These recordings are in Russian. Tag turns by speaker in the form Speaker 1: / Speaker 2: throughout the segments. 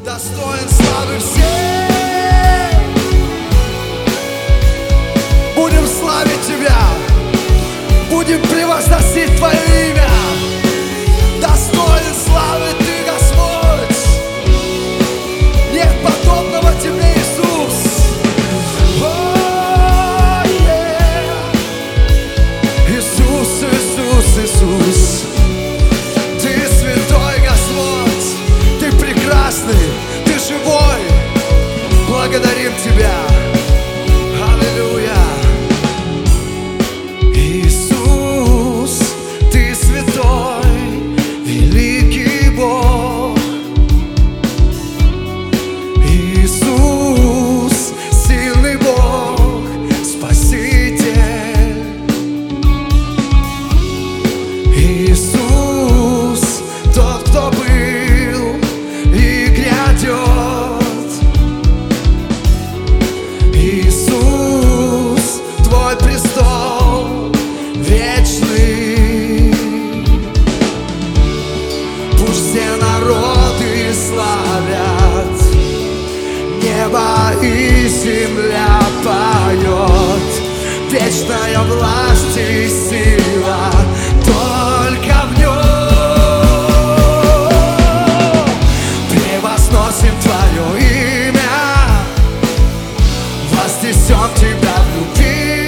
Speaker 1: достоин славы всей. Будем славить Тебя, будем превозносить Твое имя. Достоин славы Ты, Господь. Нет подобного Тебе, Иисус. Иисус, Иисус, Иисус. Ты святой, Господь. Ты прекрасный, Ты живой. Благодарим Тебя. Аллилуйя. Иисус, Ты святой, великий Бог. Иисус, сильный Бог, Спаситель. Иисус, тот, кто был и грядет. Иисус, Твой престол вечный. Пусть все народы славят, небо и земля поет. Вечная власть и сила только в Нем. Превозносим Твое имя, вознесем Тебя в любви.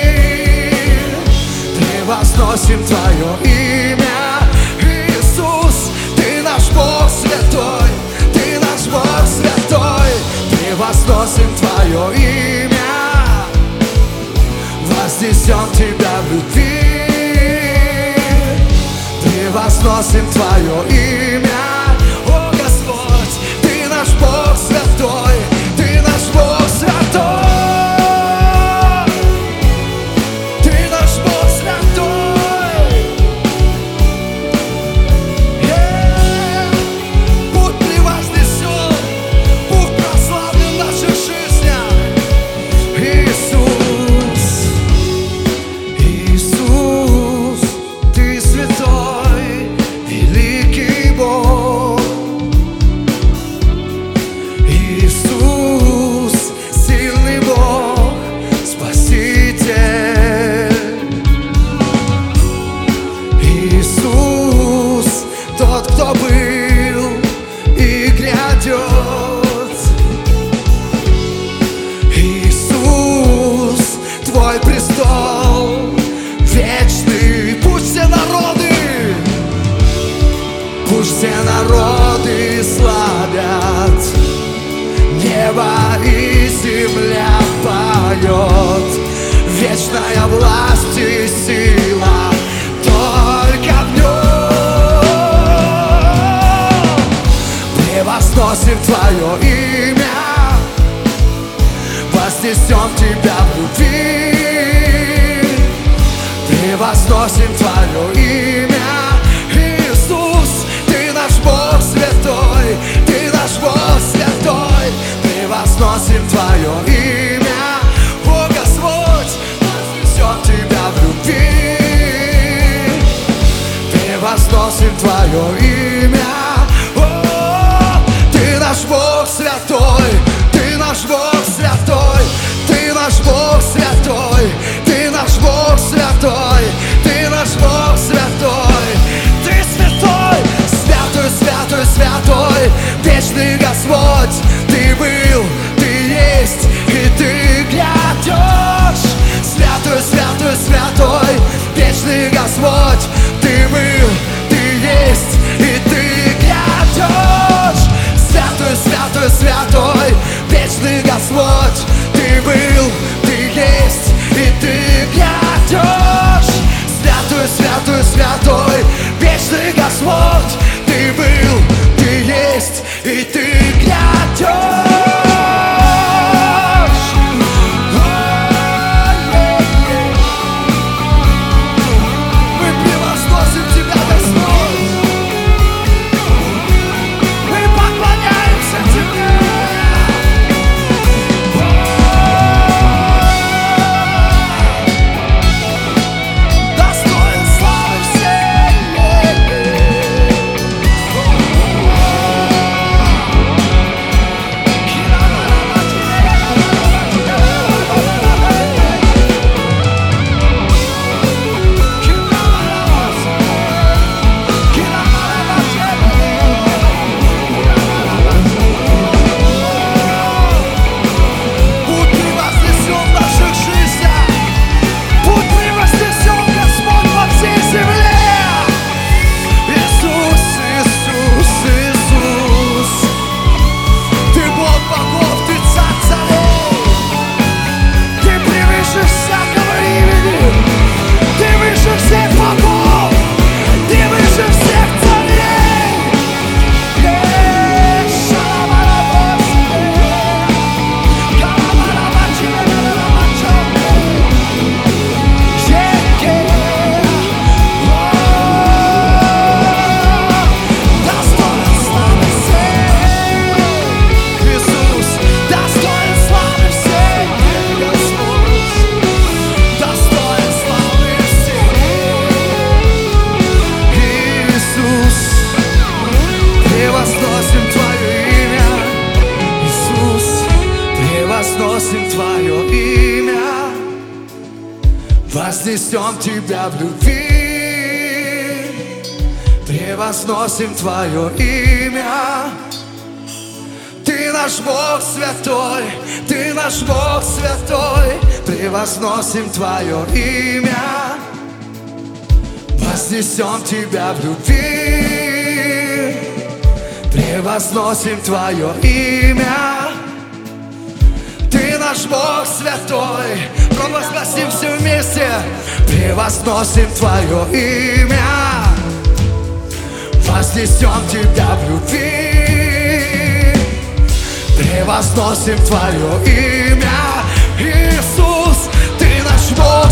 Speaker 1: Превозносим Твое имя, Иисус. Ты наш Бог святой, Ты наш Бог святой. Превозносим Твое имя, вознесем Тебя в любви. Превозносим Твое имя, о Господь. Ты наш Бог святой, Ты наш Бог святой. Ты наш Бог святой. Будь превознесен, будь прославлен в наших жизнях. Иисус, Иисус, Ты святой, великий Бог. Иисус, сильный Бог, Спаситель. Иисус, тот, кто был и грядет. Иисус, Твой престол вечный. Пусть все народы славят, небо и земля поет. Вечная власть и сила только в Нем. Превозносим Твое имя, вознесем Тебя в любви. Превозносим Твое имя, Иисус. Ты наш Бог святой, Ты наш Бог святой. Превозносим Твое имя, о Господь. Вознесем Тебя в любви. Превозносим Твое имя, о, Ты наш Бог святой, Ты наш Бог святой. Ты наш Бог святой, Ты наш Бог святой. Ты наш Бог святой. Ты святой, святой, святой, святой. Вечный Господь, Ты был, Ты есть и Ты грядешь. Святой, святой, святой. Вечный Господь, Ты был, Ты есть и Ты грядешь. Святой, святой, святой. Вечный Господь, Ты был, Ты есть и Ты грядешь. Святой, святой, святой. Вечный Господь, Ты был, Ты есть и Ты грядешь. Мы превозносим Тебя, Господь. Мы поклоняемся Тебе. Достоин славы всей. Вознесем Тебя в любви, превозносим Твое имя. Ты наш Бог святой, Ты наш Бог святой, превозносим Твое имя. Вознесем Тебя в любви, превозносим Твое имя. Ты наш Бог святой, провозгласим все вместе, превозносим Твое имя. Вознесем Тебя в любви, превозносим Твое имя. Иисус, Ты наш Бог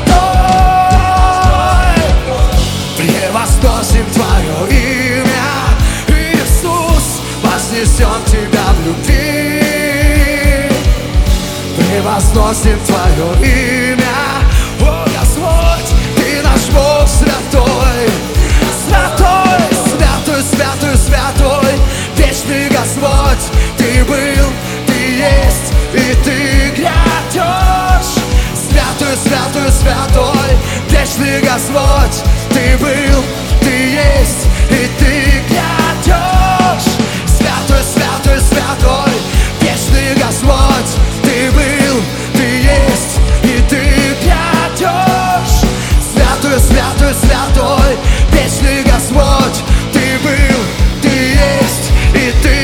Speaker 1: святой, превозносим Твое имя. Иисус, вознесем Тебя в любви, превозносим Твое имя. О, Господь, Ты наш Бог святой, святой, святой, святой, святой, вечный Господь. Ты был, Ты есть и Ты грядешь. Святой, святой, святой, вечный Господь. Ты был, Ты есть и Ты грядешь. Святой, святой, святой, вечный Господь. Ты был, Ты есть и Ты грядешь. Святой, святой, святой, вечный Господь. Ты был, Ты есть и Ты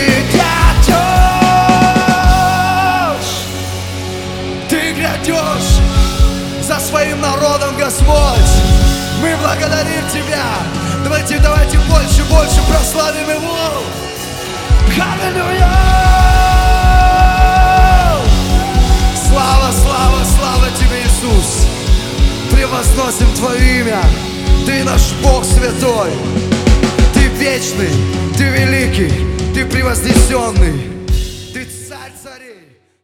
Speaker 1: грядешь. Ты грядешь за своим народом, Господь. Мы благодарим Тебя. Давайте больше, больше прославим Его. Аллилуйя! Слава, слава, слава Тебе, Иисус. Превозносим Твое имя. Ты наш Бог святой. Ты вечный, Ты великий, Ты превознесенный.